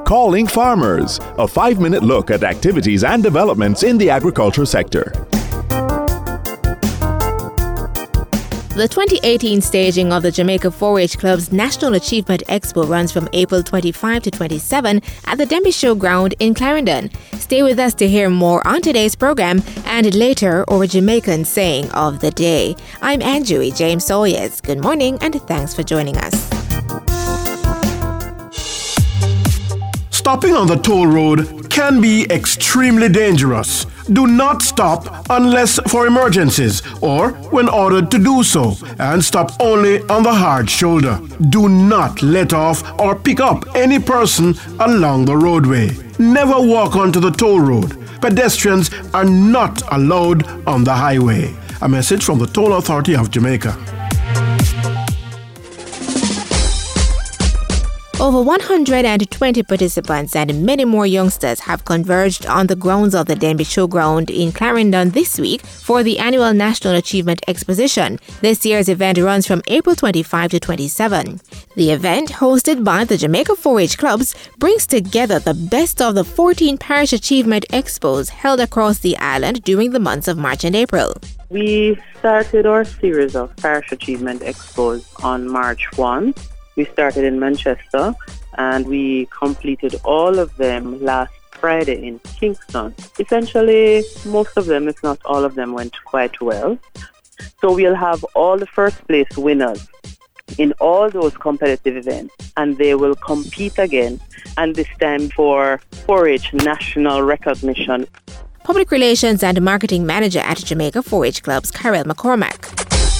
Calling Farmers, a 5-minute look at activities and developments in the agriculture sector. The 2018 staging of the Jamaica 4-H Club's National Achievement Expo runs from April 25 to 27 at the Denby Showground in Clarendon. Stay with us to hear more on today's program and later our Jamaican saying of the day. I'm Andrew James Sawyers. Good morning and thanks for joining us. Stopping on the toll road can be extremely dangerous. Do not stop unless for emergencies or when ordered to do so, and stop only on the hard shoulder. Do not let off or pick up any person along the roadway. Never walk onto the toll road. Pedestrians are not allowed on the highway. A message from the Toll Authority of Jamaica. Over 120 participants and many more youngsters have converged on the grounds of the Denby Showground in Clarendon this week for the annual National Achievement Exposition. This year's event runs from April 25 to 27. The event, hosted by the Jamaica 4-H Clubs, brings together the best of the 14 Parish Achievement Expos held across the island during the months of March and April. We started our series of Parish Achievement Expos on March 1. We started in Manchester and we completed all of them last Friday in Kingston. Essentially, most of them, if not all of them, went quite well. So we'll have all the first place winners in all those competitive events, and they will compete again, and this time for 4-H national recognition. Public Relations and Marketing Manager at Jamaica 4-H Clubs, Karel McCormack.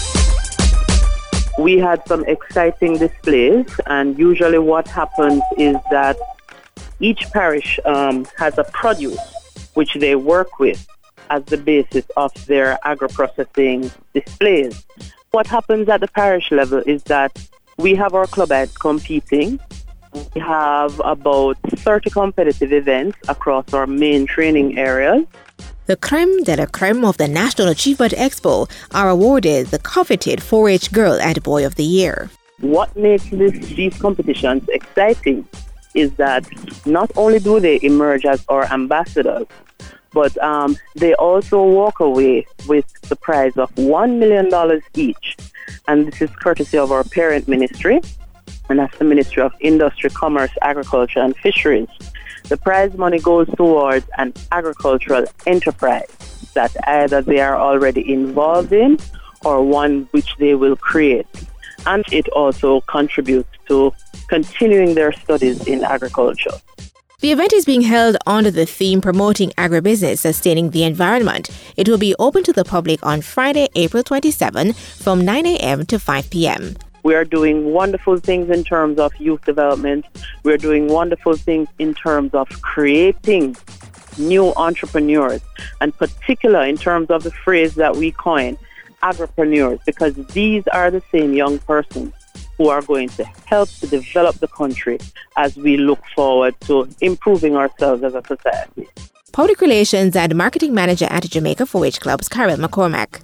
We had some exciting displays, and usually what happens is that each parish has a produce which they work with as the basis of their agro-processing displays. What happens at the parish level is that we have our club heads competing. We have about 30 competitive events across our main training areas. The creme de la creme of the National Achievement Expo are awarded the coveted 4-H Girl and Boy of the Year. What makes these competitions exciting is that not only do they emerge as our ambassadors, but they also walk away with the prize of $1 million each. And this is courtesy of our parent ministry, and that's the Ministry of Industry, Commerce, Agriculture and Fisheries. The prize money goes towards an agricultural enterprise that either they are already involved in or one which they will create. And it also contributes to continuing their studies in agriculture. The event is being held under the theme Promoting Agribusiness, Sustaining the Environment. It will be open to the public on Friday, April 27 from 9 a.m. to 5 p.m. We are doing wonderful things in terms of youth development. We're doing wonderful things in terms of creating new entrepreneurs, and particular in terms of the phrase that we coin, agripreneurs, because these are the same young persons who are going to help to develop the country as we look forward to improving ourselves as a society. Public Relations and Marketing Manager at Jamaica 4-H Clubs, Karel McCormack.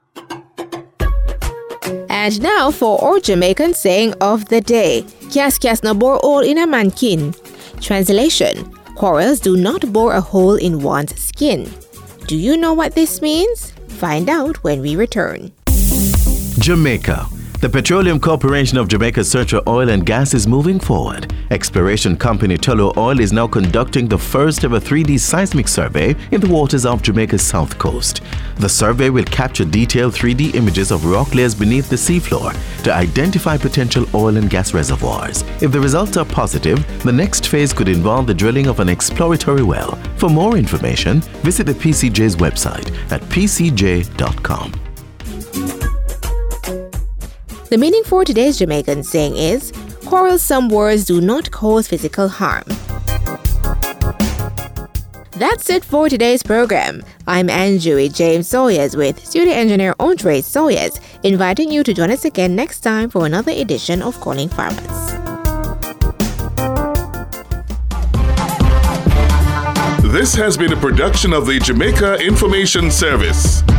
And now for our Jamaican saying of the day. Kias no bore hole in a mankin. Translation: quarrels do not bore a hole in one's skin. Do you know what this means? Find out when we return. Jamaica. The Petroleum Corporation of Jamaica's search for oil and gas is moving forward. Exploration company Tullow Oil is now conducting the first ever 3D seismic survey in the waters of Jamaica's south coast. The survey will capture detailed 3D images of rock layers beneath the seafloor to identify potential oil and gas reservoirs. If the results are positive, the next phase could involve the drilling of an exploratory well. For more information, visit the PCJ's website at pcj.com. The meaning for today's Jamaican saying is, quarrelsome words do not cause physical harm. That's it for today's program. I'm Andrew James Sawyers with studio engineer Andre Sawyers, inviting you to join us again next time for another edition of Calling Farmers. This has been a production of the Jamaica Information Service.